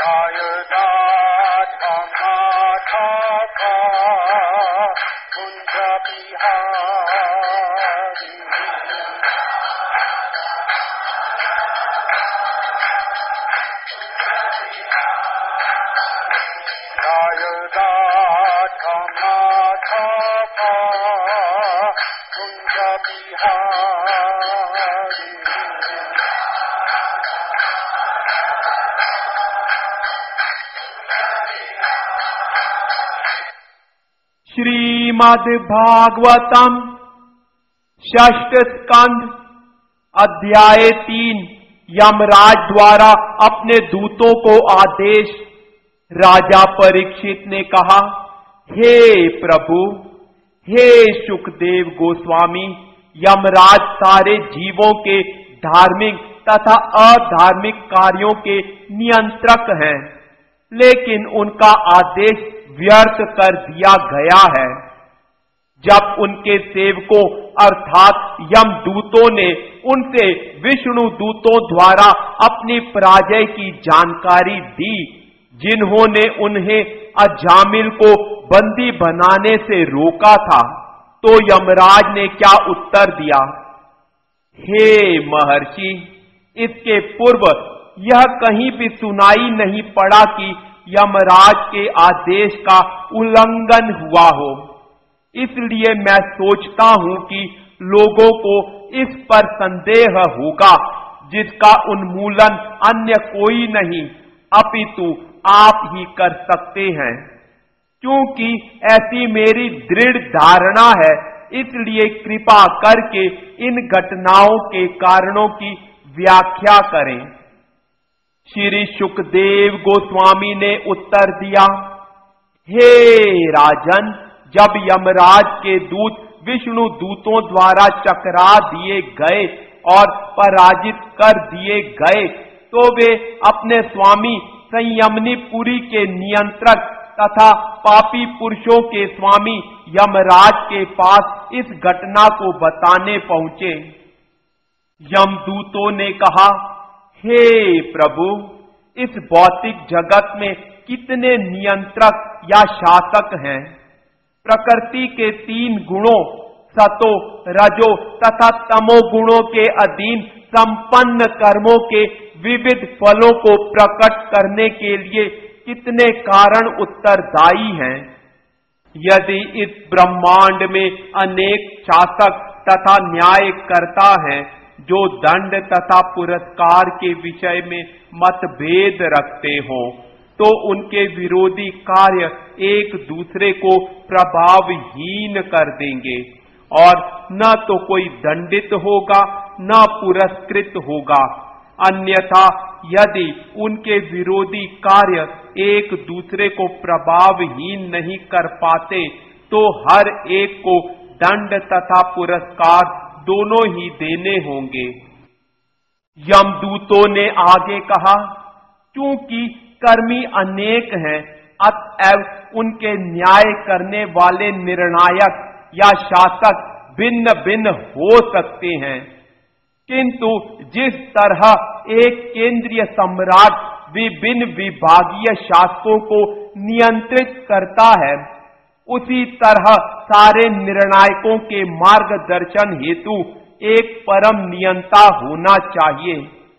श्रीमद् भागवतम षष्ठ स्कंध अध्याय 3 यमराज द्वारा अपने दूतों को आदेश। राजा परीक्षित ने कहा, हे प्रभु, हे सुखदेव गोस्वामी, यमराज सारे जीवों के धार्मिक तथा अधार्मिक कार्यों के नियंत्रक हैं, लेकिन उनका आदेश व्यर्थ कर दिया गया है। जब उनके सेवकों अर्थात यमदूतों ने उनसे विष्णु दूतों द्वारा अपनी पराजय की जानकारी दी, जिन्होंने उन्हें अजामिल को बंदी बनाने से रोका था, तो यमराज ने क्या उत्तर दिया? हे महर्षि, इसके पूर्व यह कहीं भी सुनाई नहीं पड़ा कि यमराज के आदेश का उल्लंघन हुआ हो। इसलिए मैं सोचता हूं कि लोगों को इस पर संदेह होगा, जिसका उन्मूलन अन्य कोई नहीं अपितु आप ही कर सकते हैं। क्योंकि ऐसी मेरी दृढ़ धारणा है, इसलिए कृपा करके इन घटनाओं के कारणों की व्याख्या करें। श्री सुखदेव गोस्वामी ने उत्तर दिया, हे राजन, जब यमराज के दूत विष्णु दूतों द्वारा चकरा दिए गए और पराजित कर दिए गए, तो वे अपने स्वामी संयमनीपुरी के नियंत्रक तथा पापी पुरुषों के स्वामी यमराज के पास इस घटना को बताने पहुंचे। यमदूतों ने कहा, हे प्रभु, इस भौतिक जगत में कितने नियंत्रक या शासक हैं? प्रकृति के 3 गुणों सतो, रजो तथा तमो गुणों के अधीन संपन्न कर्मों के विविध फलों को प्रकट करने के लिए कितने कारण उत्तरदायी हैं? यदि इस ब्रह्मांड में अनेक शासक तथा न्यायकर्ता हैं जो दंड तथा पुरस्कार के विषय में मतभेद रखते हों, तो उनके विरोधी कार्य एक दूसरे को प्रभावहीन कर देंगे और न तो कोई दंडित होगा न पुरस्कृत होगा। अन्यथा यदि उनके विरोधी कार्य एक दूसरे को प्रभावहीन नहीं कर पाते, तो हर एक को दंड तथा पुरस्कार दोनों ही देने होंगे। यमदूतों ने आगे कहा, क्योंकि कर्मी अनेक हैं, अतएव उनके न्याय करने वाले निर्णायक या शासक भिन्न भिन्न हो सकते हैं, किंतु जिस तरह एक केंद्रीय सम्राट विभिन्न विभागीय शासकों को नियंत्रित करता है, उसी तरह सारे निर्णायकों के मार्गदर्शन हेतु एक परम नियंता होना चाहिए।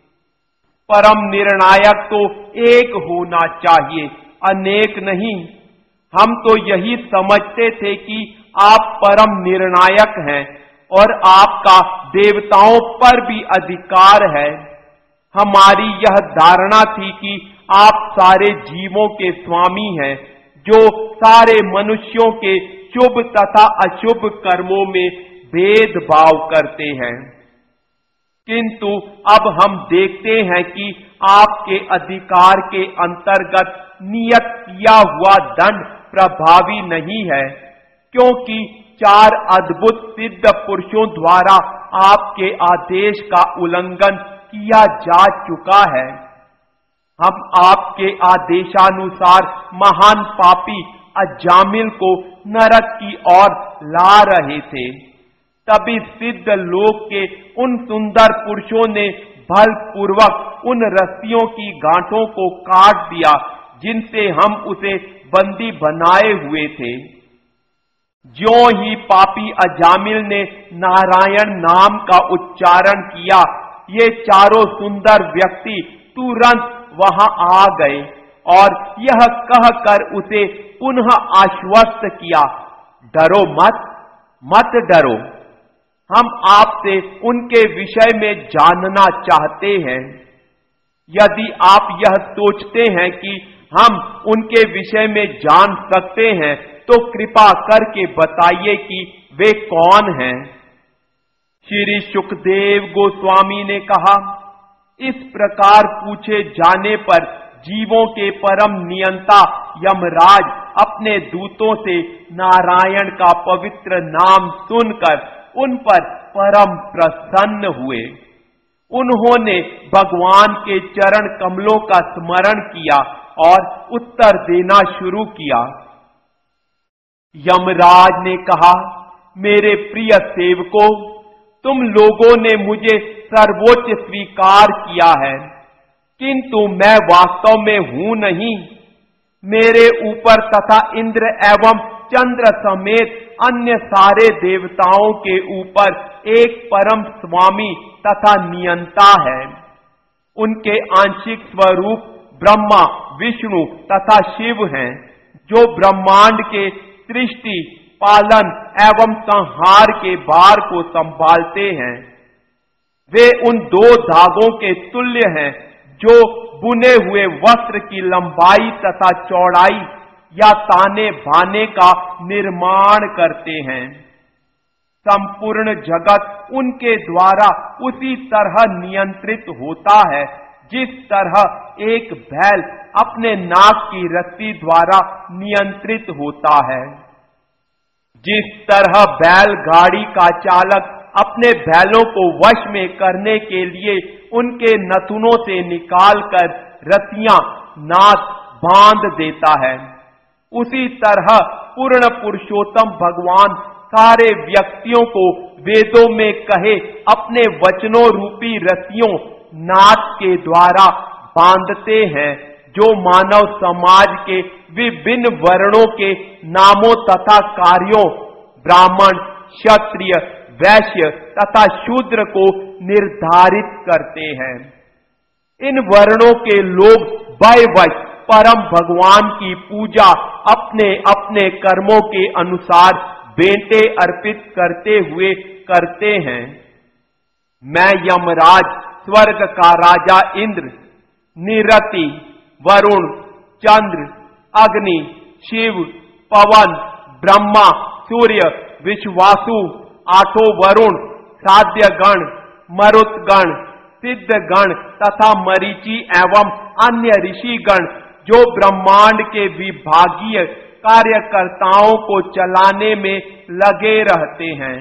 परम निर्णायक तो एक होना चाहिए, अनेक नहीं। हम तो यही समझते थे कि आप परम निर्णायक हैं और आपका देवताओं पर भी अधिकार है। हमारी यह धारणा थी कि आप सारे जीवों के स्वामी हैं, जो सारे मनुष्यों के शुभ तथा अशुभ कर्मों में भेदभाव करते हैं। किंतु अब हम देखते हैं कि आपके अधिकार के अंतर्गत नियत किया हुआ दंड प्रभावी नहीं है, क्योंकि 4 अद्भुत सिद्ध पुरुषों द्वारा आपके आदेश का उल्लंघन किया जा चुका है। हम आपके आदेशानुसार महान पापी अजामिल को नरक की ओर ला रहे थे। तभी सिद्ध लोक के उन सुंदर पुरुषों ने बलपूर्वक उन रस्सियों की गांठों को काट दिया जिनसे हम उसे बंदी बनाए हुए थे। ज्यों ही पापी अजामिल ने नारायण नाम का उच्चारण किया, ये चारों सुंदर व्यक्ति तुरंत वहां आ गए और यह कहकर उसे पुनः आश्वस्त किया, डरो मत, मत डरो। हम आपसे उनके विषय में जानना चाहते हैं। यदि आप यह सोचते हैं कि हम उनके विषय में जान सकते हैं तो कृपा करके बताइए कि वे कौन हैं। श्री सुखदेव गोस्वामी ने कहा, इस प्रकार पूछे जाने पर जीवों के परम नियंता यमराज अपने दूतों से नारायण का पवित्र नाम सुनकर उन पर परम प्रसन्न हुए। उन्होंने भगवान के चरण कमलों का स्मरण किया और उत्तर देना शुरू किया। यमराज ने कहा, मेरे प्रिय सेवकों, तुम लोगों ने मुझे सर्वोच्च स्वीकार किया है, किंतु मैं वास्तव में हूं नहीं। मेरे ऊपर तथा इंद्र एवं चंद्र समेत अन्य सारे देवताओं के ऊपर एक परम स्वामी तथा नियंता है। उनके आंशिक स्वरूप ब्रह्मा, विष्णु तथा शिव हैं, जो ब्रह्मांड के सृष्टि, पालन एवं संहार के भार को संभालते हैं। वे उन दो धागों के तुल्य हैं जो बुने हुए वस्त्र की लंबाई तथा चौड़ाई या ताने बाने का निर्माण करते हैं। संपूर्ण जगत उनके द्वारा उसी तरह नियंत्रित होता है जिस तरह एक बैल अपने नाक की रस्सी द्वारा नियंत्रित होता है। जिस तरह बैलगाड़ी का चालक अपने बैलों को वश में करने के लिए उनके नथुनों से निकालकर रस्सियां नाथ बांध देता है, उसी तरह पूर्ण पुरुषोत्तम भगवान सारे व्यक्तियों को वेदों में कहे अपने वचनों रूपी रस्सियों नाथ के द्वारा बांधते हैं, जो मानव समाज के विभिन्न वर्णों के नामों तथा कार्यों, ब्राह्मण, क्षत्रिय, वैश्य तथा शूद्र को निर्धारित करते हैं। इन वर्णों के लोग वश परम भगवान की पूजा अपने अपने कर्मों के अनुसार बेंटे अर्पित करते हुए करते हैं। मैं यमराज, स्वर्ग का राजा इंद्र, निरति, वरुण, चंद्र, अग्नि, शिव, पवन, ब्रह्मा, सूर्य, विश्वासु, आठों वरुण, साध्य गण, मरुत गण, सिद्ध गण तथा मरीचि एवं अन्य ऋषि गण जो ब्रह्मांड के विभागीय कार्यकर्ताओं को चलाने में लगे रहते हैं।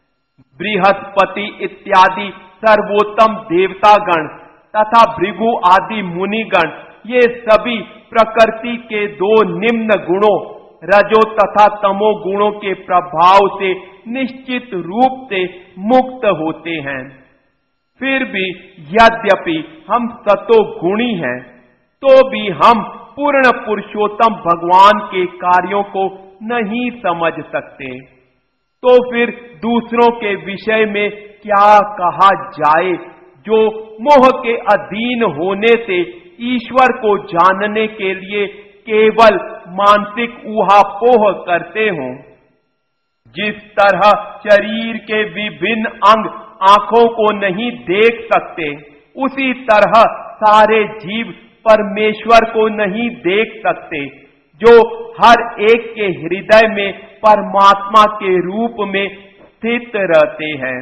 बृहस्पति इत्यादि सर्वोत्तम देवतागण तथा भृगु आदि मुनिगण, ये सभी प्रकृति के दो निम्न गुणों रजो तथा तमो गुणों के प्रभाव से निश्चित रूप से मुक्त होते हैं। फिर भी यद्यपि हम सतो गुणी हैं, तो भी हम पूर्ण पुरुषोत्तम भगवान के कार्यों को नहीं समझ सकते। तो फिर दूसरों के विषय में क्या कहा जाए जो मोह के अधीन होने से ईश्वर को जानने के लिए केवल मानसिक ऊहापोह करते हों। जिस तरह शरीर के विभिन्न अंग आंखों को नहीं देख सकते, उसी तरह सारे जीव परमेश्वर को नहीं देख सकते, जो हर एक के हृदय में परमात्मा के रूप में स्थित रहते हैं।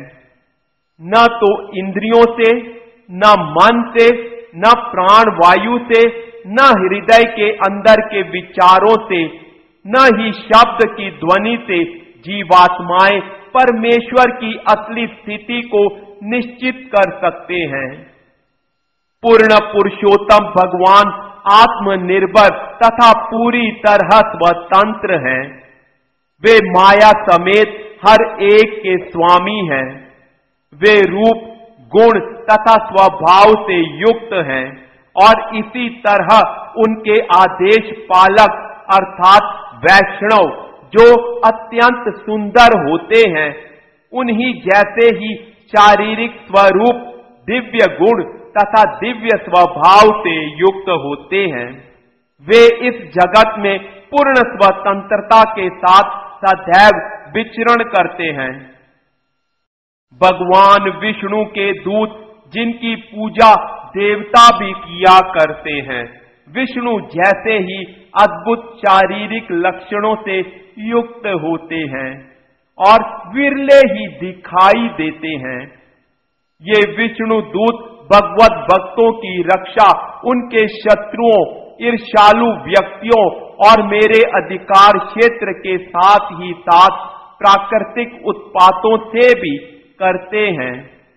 न तो इंद्रियों से, न मन से, न प्राण वायु से, न हृदय के अंदर के विचारों से, न ही शब्द की ध्वनि से जीवात्माएं परमेश्वर की असली स्थिति को निश्चित कर सकते हैं। पूर्ण पुरुषोत्तम भगवान आत्मनिर्भर तथा पूरी तरह स्वतंत्र हैं। वे माया समेत हर एक के स्वामी हैं। वे रूप, गुण तथा स्वभाव से युक्त हैं और इसी तरह उनके आदेश पालक अर्थात वैष्णव जो अत्यंत सुंदर होते हैं, उन्हीं जैसे ही शारीरिक स्वरूप, दिव्य गुण तथा दिव्य स्वभाव से युक्त होते हैं। वे इस जगत में पूर्ण स्वतंत्रता के साथ सदैव विचरण करते हैं। भगवान विष्णु के दूत जिनकी पूजा देवता भी किया करते हैं, विष्णु जैसे ही अद्भुत शारीरिक लक्षणों से युक्त होते हैं और विरले ही दिखाई देते हैं। ये विष्णु दूत भगवत भक्तों की रक्षा उनके शत्रुओं, ईर्ष्यालु व्यक्तियों और मेरे अधिकार क्षेत्र के साथ ही साथ प्राकृतिक उत्पातों से भी करते हैं।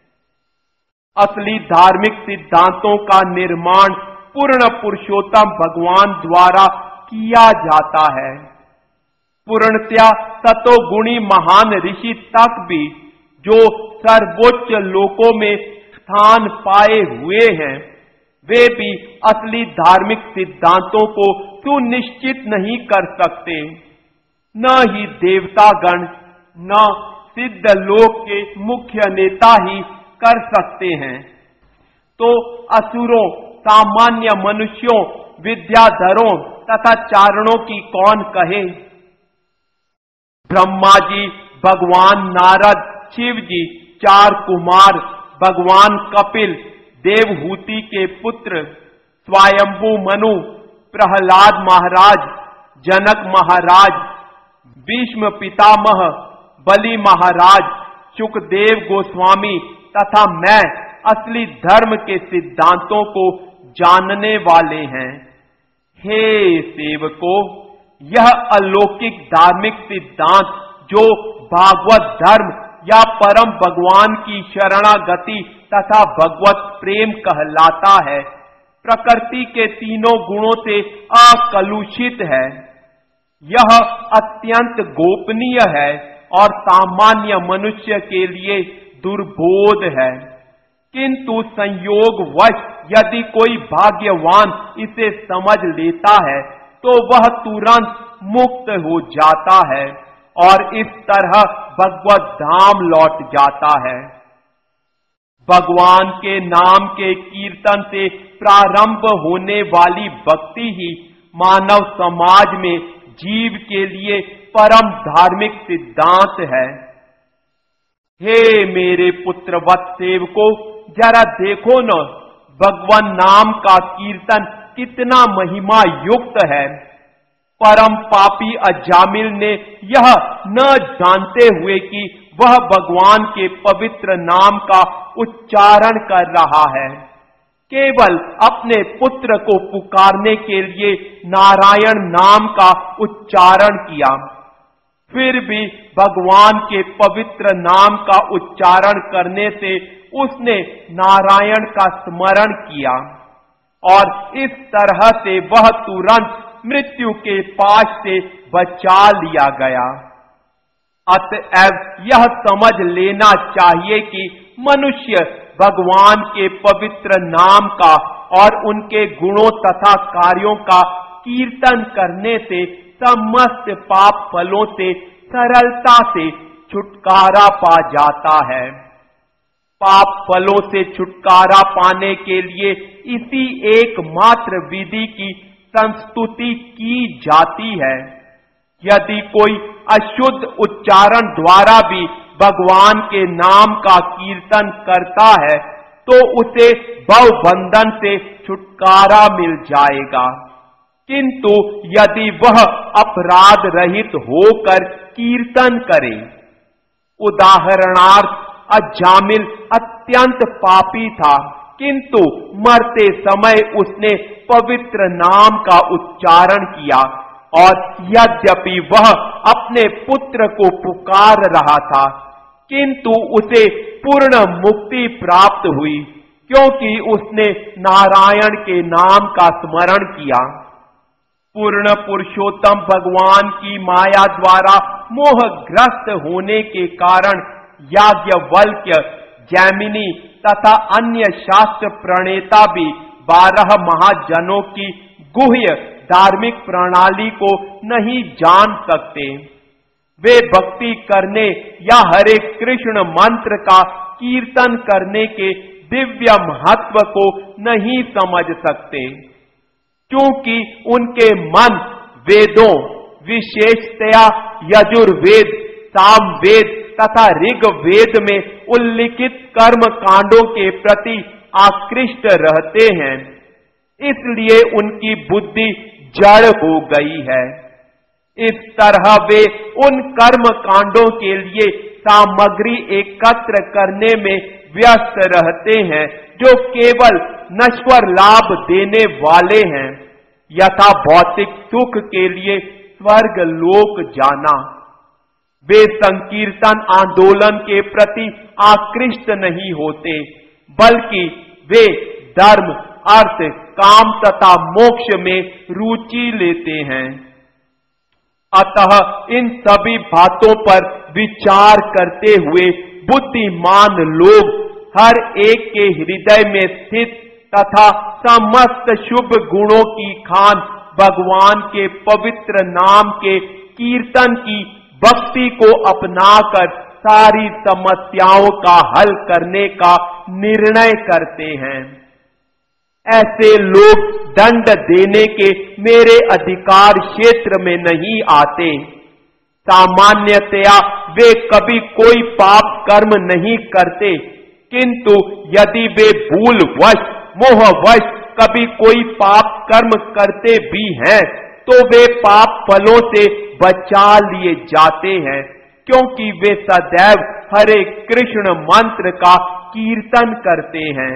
असली धार्मिक सिद्धांतों का निर्माण पूर्ण पुरुषोत्तम भगवान द्वारा किया जाता है। पूर्णतया सतोगुणी महान ऋषि तक भी जो सर्वोच्च लोकों में स्थान पाए हुए हैं, वे भी असली धार्मिक सिद्धांतों को सुनिश्चित नहीं कर सकते। न ही देवतागण, न सिद्ध लोक के मुख्य नेता ही कर सकते हैं, तो असुरों, सामान्य मनुष्यों, विद्याधरों तथा चारणों की कौन कहे। ब्रह्मा जी, भगवान नारद, शिव जी, 4 कुमार, भगवान कपिल, देवहूति के पुत्र, स्वयंभू मनु, प्रहलाद महाराज, जनक महाराज, भीष्म पितामह, बलि महाराज, सुखदेव गोस्वामी तथा मैं असली धर्म के सिद्धांतों को जानने वाले हैं। हे सेवकों, यह अलौकिक धार्मिक सिद्धांत जो भागवत धर्म या परम भगवान की शरणागति तथा भगवत प्रेम कहलाता है, प्रकृति के तीनों गुणों से अकलुषित है। यह अत्यंत गोपनीय है और सामान्य मनुष्य के लिए दुर्बोध है, किंतु संयोगवश यदि कोई भाग्यवान इसे समझ लेता है तो वह तुरंत मुक्त हो जाता है और इस तरह भगवत धाम लौट जाता है। भगवान के नाम के कीर्तन से प्रारंभ होने वाली भक्ति ही मानव समाज में जीव के लिए परम धार्मिक सिद्धांत है। हे मेरे पुत्रवत सेवकों, जरा देखो न, भगवान नाम का कीर्तन कितना महिमा युक्त है। परम पापी अजामिल ने यह न जानते हुए कि वह भगवान के पवित्र नाम का उच्चारण कर रहा है, केवल अपने पुत्र को पुकारने के लिए नारायण नाम का उच्चारण किया। फिर भी भगवान के पवित्र नाम का उच्चारण करने से उसने नारायण का स्मरण किया और इस तरह से वह तुरंत मृत्यु के पाश से बचा लिया गया। अतएव यह समझ लेना चाहिए कि मनुष्य भगवान के पवित्र नाम का और उनके गुणों तथा कार्यों का कीर्तन करने से समस्त पाप फलों से सरलता से छुटकारा पा जाता है। पाप फलों से छुटकारा पाने के लिए इसी एकमात्र विधि की संस्तुति की जाती है। यदि कोई अशुद्ध उच्चारण द्वारा भी भगवान के नाम का कीर्तन करता है तो उसे भवबंधन से छुटकारा मिल जाएगा, किंतु यदि वह अपराध रहित होकर कीर्तन करे, उदाहरणार्थ अजामिल अत्यंत पापी था, किंतु मरते समय उसने पवित्र नाम का उच्चारण किया और यद्यपि वह अपने पुत्र को पुकार रहा था, किंतु उसे पूर्ण मुक्ति प्राप्त हुई, क्योंकि उसने नारायण के नाम का स्मरण किया। पूर्ण पुरुषोत्तम भगवान की माया द्वारा मोहग्रस्त होने के कारण याज्ञवल्क्य, जैमिनी तथा अन्य शास्त्र प्रणेता भी 12 महाजनों की गुह्य धार्मिक प्रणाली को नहीं जान सकते। वे भक्ति करने या हरे कृष्ण मंत्र का कीर्तन करने के दिव्य महत्व को नहीं समझ सकते, क्योंकि उनके मन वेदों, विशेषतया यजुर्वेद, सामवेद तथा ऋग्वेद में उल्लिखित कर्म कांडों के प्रति आकृष्ट रहते हैं। इसलिए उनकी बुद्धि जड़ हो गई है। इस तरह वे उन कर्म कांडों के लिए सामग्री एकत्र करने में व्यस्त रहते हैं जो केवल नश्वर लाभ देने वाले हैं, यथा भौतिक सुख के लिए स्वर्ग लोक जाना। वे संकीर्तन आंदोलन के प्रति आकृष्ट नहीं होते, बल्कि वे धर्म, अर्थ, काम तथा मोक्ष में रुचि लेते हैं। अतः इन सभी बातों पर विचार करते हुए बुद्धिमान लोग हर एक के हृदय में स्थित तथा समस्त शुभ गुणों की खान भगवान के पवित्र नाम के कीर्तन की भक्ति को अपनाकर सारी समस्याओं का हल करने का निर्णय करते हैं। ऐसे लोग दंड देने के मेरे अधिकार क्षेत्र में नहीं आते। सामान्यतया वे कभी कोई पाप कर्म नहीं करते, किंतु यदि वे भूलवश, मोहवश कभी कोई पाप कर्म करते भी हैं, तो वे पाप फलों से बचा लिए जाते हैं, क्योंकि वे सदैव हरे कृष्ण मंत्र का कीर्तन करते हैं।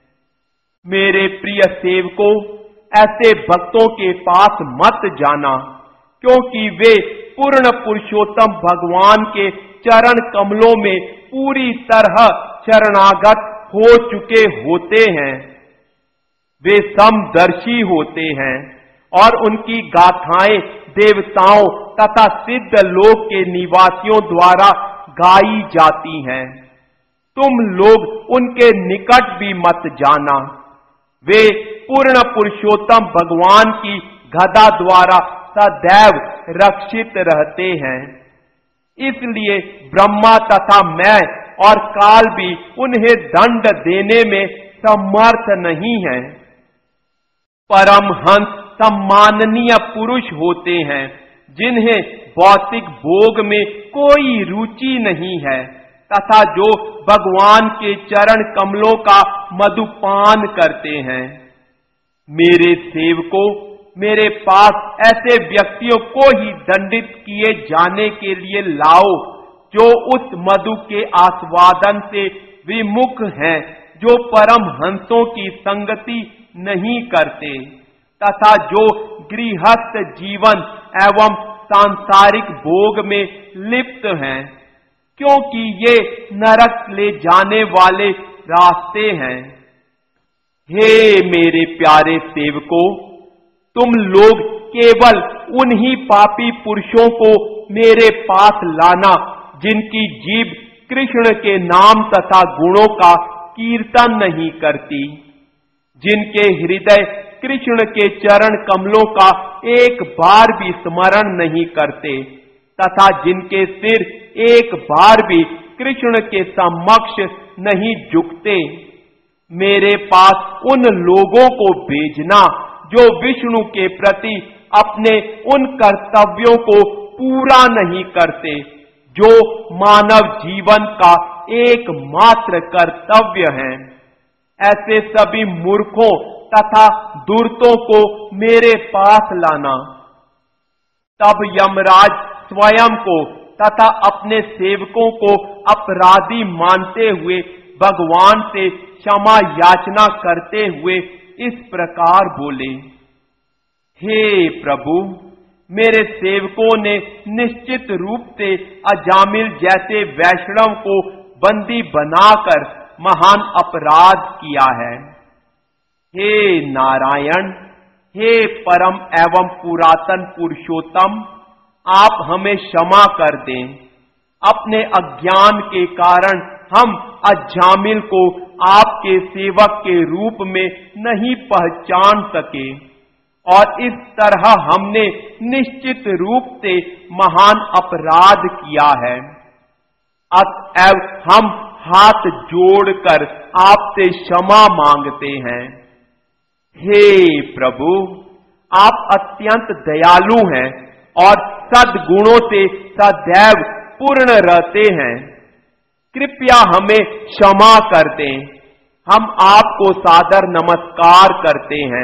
मेरे प्रिय सेवकों, ऐसे भक्तों के पास मत जाना, क्योंकि वे पूर्ण पुरुषोत्तम भगवान के चरण कमलों में पूरी तरह शरणागत हो चुके होते हैं। वे समदर्शी होते हैं और उनकी गाथाएं देवताओं तथा सिद्ध लोक के निवासियों द्वारा गाई जाती हैं। तुम लोग उनके निकट भी मत जाना। वे पूर्ण पुरुषोत्तम भगवान की गदा द्वारा सदैव रक्षित रहते हैं। इसलिए ब्रह्मा तथा मैं और काल भी उन्हें दंड देने में समर्थ नहीं है। परमहंस सम्माननीय पुरुष होते हैं, जिन्हें भौतिक भोग में कोई रुचि नहीं है तथा जो भगवान के चरण कमलों का मधुपान करते हैं। मेरे सेवकों, मेरे पास ऐसे व्यक्तियों को ही दंडित किए जाने के लिए लाओ जो उस मधु के आस्वादन से विमुख हैं, जो परम हंसों की संगति नहीं करते तथा जो गृहस्थ जीवन एवं सांसारिक भोग में लिप्त हैं, क्योंकि ये नरक ले जाने वाले रास्ते हैं। हे मेरे प्यारे सेवकों, तुम लोग केवल उन्हीं पापी पुरुषों को मेरे पास लाना जिनकी जीभ कृष्ण के नाम तथा गुणों का कीर्तन नहीं करती, जिनके हृदय कृष्ण के चरण कमलों का एक बार भी स्मरण नहीं करते तथा जिनके सिर एक बार भी कृष्ण के समक्ष नहीं झुकते। मेरे पास उन लोगों को भेजना जो विष्णु के प्रति अपने उन कर्तव्यों को पूरा नहीं करते, जो मानव जीवन का एकमात्र कर्तव्य है। ऐसे सभी मूर्खों तथा दुर्तों को मेरे पास लाना। तब यमराज स्वयं को तथा अपने सेवकों को अपराधी मानते हुए भगवान से क्षमा याचना करते हुए इस प्रकार बोले, हे प्रभु, मेरे सेवकों ने निश्चित रूप से अजामिल जैसे वैष्णव को बंदी बनाकर महान अपराध किया है। हे नारायण, हे परम एवं पुरातन पुरुषोत्तम, आप हमें क्षमा कर दें। अपने अज्ञान के कारण हम अजामिल को आपके सेवक के रूप में नहीं पहचान सके, और इस तरह हमने निश्चित रूप से महान अपराध किया है। अतएव हम हाथ जोड़कर आपसे क्षमा मांगते हैं। हे प्रभु, आप अत्यंत दयालु हैं और सद्गुणों से सदैव पूर्ण रहते हैं। कृपया हमें क्षमा कर दें। हम आपको सादर नमस्कार करते हैं।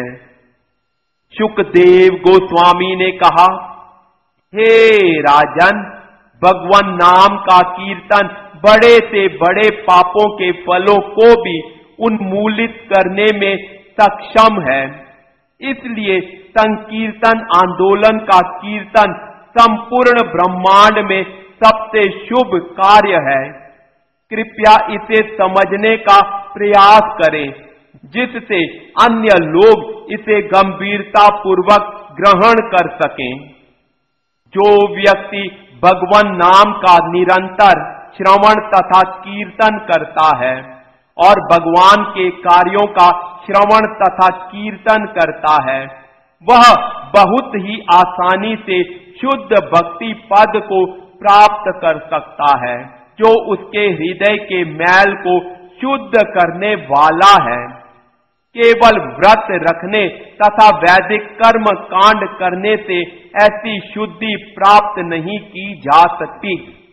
शुकदेव गोस्वामी ने कहा, हे राजन, भगवान नाम का कीर्तन बड़े से बड़े पापों के फलों को भी उन्मूलित करने में सक्षम है। इसलिए संकीर्तन आंदोलन का कीर्तन संपूर्ण ब्रह्मांड में सबसे शुभ कार्य है। कृपया इसे समझने का प्रयास करें, जिससे अन्य लोग इसे गंभीरता पूर्वक ग्रहण कर सकें। जो व्यक्ति भगवान नाम का निरंतर श्रवण तथा कीर्तन करता है और भगवान के कार्यों का श्रवण तथा कीर्तन करता है, वह बहुत ही आसानी से शुद्ध भक्ति पद को प्राप्त कर सकता है, जो उसके हृदय के मैल को शुद्ध करने वाला है। केवल व्रत रखने तथा वैदिक कर्म कांड करने से ऐसी शुद्धि प्राप्त नहीं की जा सकती।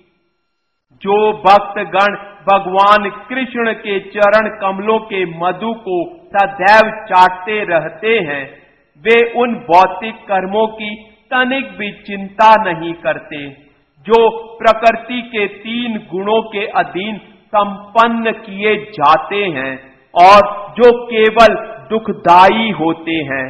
जो भक्तगण भगवान कृष्ण के चरण कमलों के मधु को सदैव चाटते रहते हैं, वे उन भौतिक कर्मों की तनिक भी चिंता नहीं करते, जो प्रकृति के 3 गुणों के अधीन संपन्न किए जाते हैं और जो केवल दुखदायी होते हैं।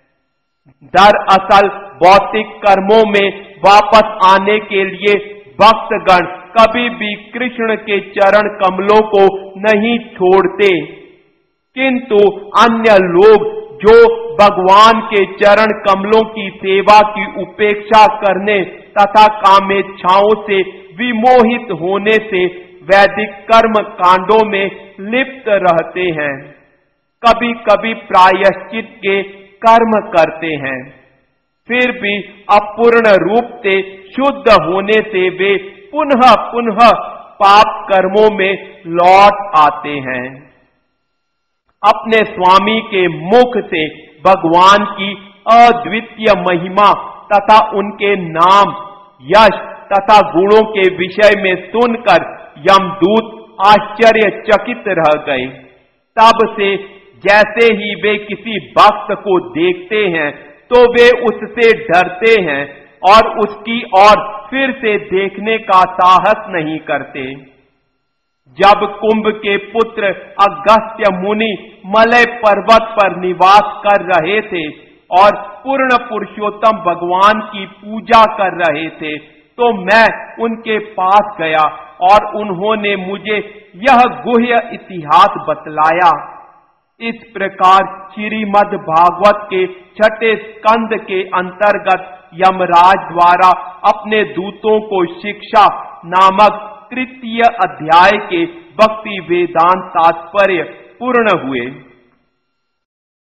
दरअसल भौतिक कर्मों में वापस आने के लिए भक्तगण कभी भी कृष्ण के चरण कमलों को नहीं छोड़ते, किंतु अन्य लोग जो भगवान के चरण कमलों की सेवा की उपेक्षा करने तथा कामेच्छाओं से विमोहित होने से वैदिक कर्म कांडों में लिप्त रहते हैं, कभी कभी प्रायश्चित के कर्म करते हैं, फिर भी अपूर्ण रूप से शुद्ध होने से वे पुनः पुनः पाप कर्मों में लौट आते हैं। अपने स्वामी के मुख से भगवान की अद्वितीय महिमा तथा उनके नाम, यश तथा गुणों के विषय में सुनकर यमदूत आश्चर्यचकित रह गए। तब से जैसे ही वे किसी भक्त को देखते हैं तो वे उससे डरते हैं और उसकी ओर फिर से देखने का साहस नहीं करते। जब कुंभ के पुत्र अगस्त्य मुनि मलय पर्वत पर निवास कर रहे थे और पूर्ण पुरुषोत्तम भगवान की पूजा कर रहे थे, तो मैं उनके पास गया और उन्होंने मुझे यह गुह्य इतिहास बतलाया। इस प्रकार श्रीमद् भागवत के 6ठे स्कंद के अंतर्गत यमराज द्वारा अपने दूतों को शिक्षा नामक 3य अध्याय के भक्ति वेदांत तात्पर्य पूर्ण हुए।